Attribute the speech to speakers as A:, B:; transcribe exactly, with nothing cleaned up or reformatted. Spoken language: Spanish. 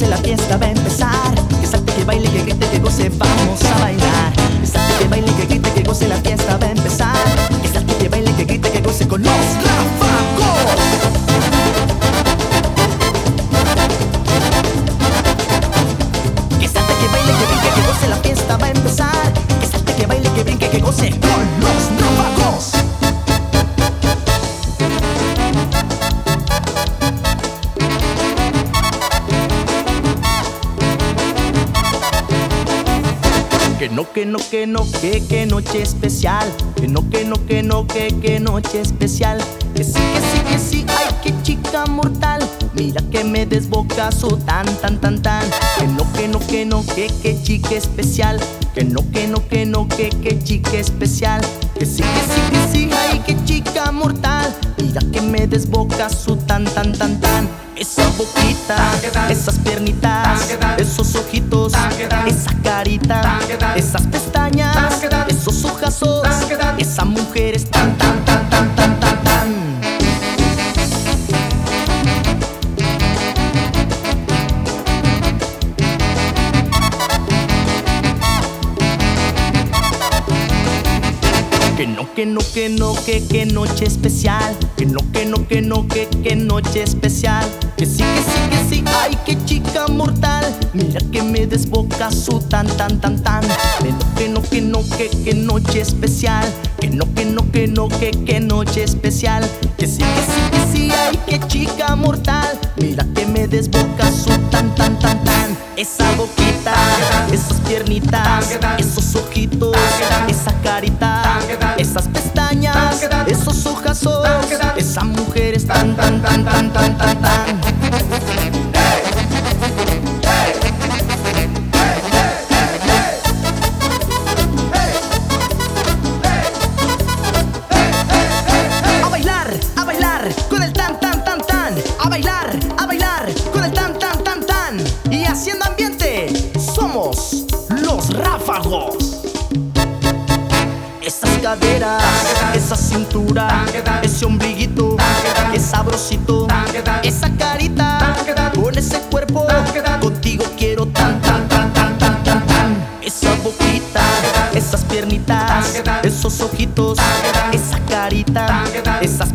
A: goce, la fiesta va a empezar. Que salte, que baile, que grite, que goce, vamos a bailar. Que salte, que baile, que grite, que goce, la fiesta va a empezar. Que salte, que baile, que grite, que goce con los Ráfagos. Que salte, que baile, que brinque, que goce, la fiesta va a empezar. Que salte, que baile, que brinque, que goce con los Ráfagos. Que no, que no, que no, que, que noche especial. Que no, que no, que no, que, que noche especial. Que sí, que sí, que sí, ay, que chica mortal. Mira que me desboca su tan, tan, tan, tan. Que no, que no, que no, que, que chica especial. Que no, que no, que no, que, que chica especial. Que sí, que sí, que sí, ay, que chica mortal. Mira que me desboca su tan, tan, tan, tan. Esa boquita, esas piernitas, esos ojitos, esa carita, esas pestañas, esos ojazos, esa mujer es tan, tan, tan, tan, tan, tan, tan. Que no, que no, que no, que, que noche especial. Que no, que no, que no, que, que noche especial. Que sí, que sí, que sí, ay, que chica mortal. Mira que me desboca su tan, tan, tan, tan. Que no, que no, que no, que, que noche especial. Que no, que no, que no, que, que noche especial. Que sí, que sí, que sí, ay, que chica mortal. Mira que me desboca su tan, tan, tan, tan. Esa boquita, esas piernitas, esos ojitos, esa carita, esas pestañas, esos ojazos, esa mujer es tan, tan, tan, tan, tan, tan, tan. A bailar, a bailar con el tan, tan, tan, tan. A bailar, a bailar con el tan, tan, tan, tan. Y haciendo ambiente, somos los Ráfagos. Esas caderas, esa cintura, ese ombliguito, qué sabrosito, esa carita, con ese cuerpo, contigo quiero tan, tan, tan, tan, tan, tan, tan. Esa boquita, esas piernitas, esos ojitos, esa carita, esa